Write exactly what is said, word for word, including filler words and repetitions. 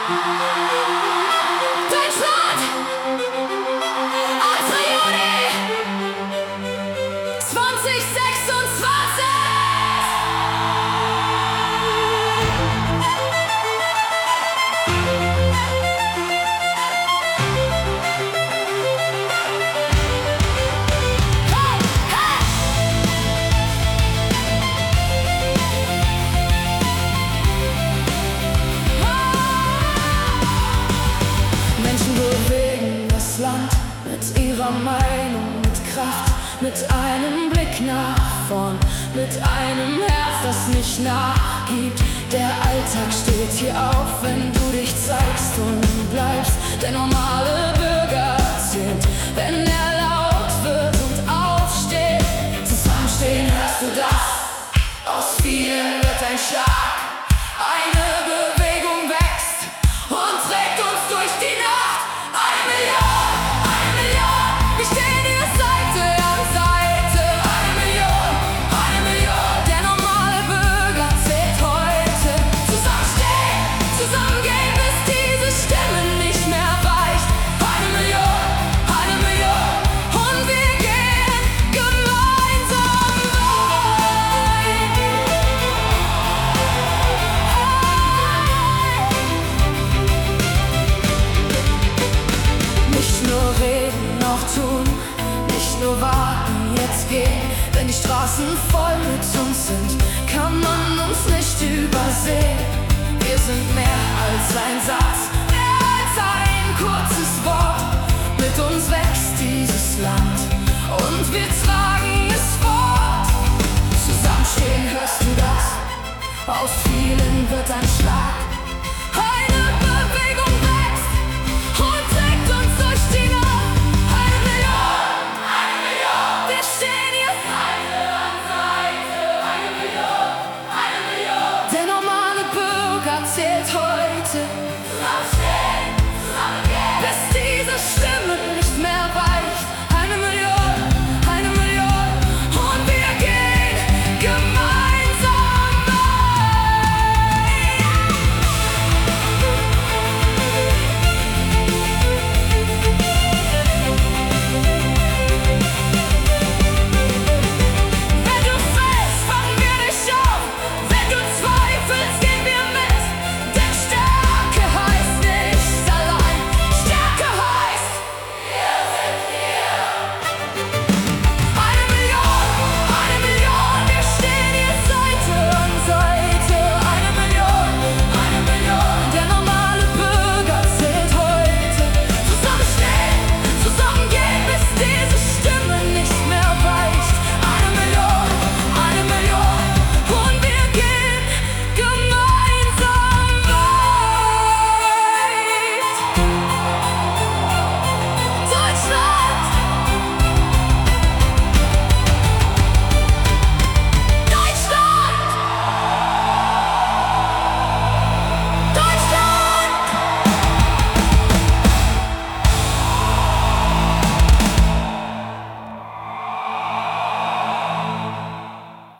Deutschland! achter Juni zweitausendsechsundzwanzig! Mit ihrer Meinung, mit Kraft, mit einem Blick nach vorn, mit einem Herz, das nicht nachgibt. Der Alltag steht hier auf, wenn du dich zeigst und bleibst. Der normale Bürger zählt, wenn er laut wird und aufsteht. Zusammenstehen, hörst du das? Aus vielen wird ein Schlag. Eine Bewegung wächst und trägt uns durch die Nacht. Eine Million! Nicht nur warten, jetzt gehen. Wenn die Straßen voll mit uns sind, kann man uns nicht übersehen. Wir sind mehr als ein Satz, mehr als ein kurzes Wort. Mit uns wächst dieses Land und wir tragen es fort. Zusammenstehen, hörst du das? Aus vielen wird ein Schlag.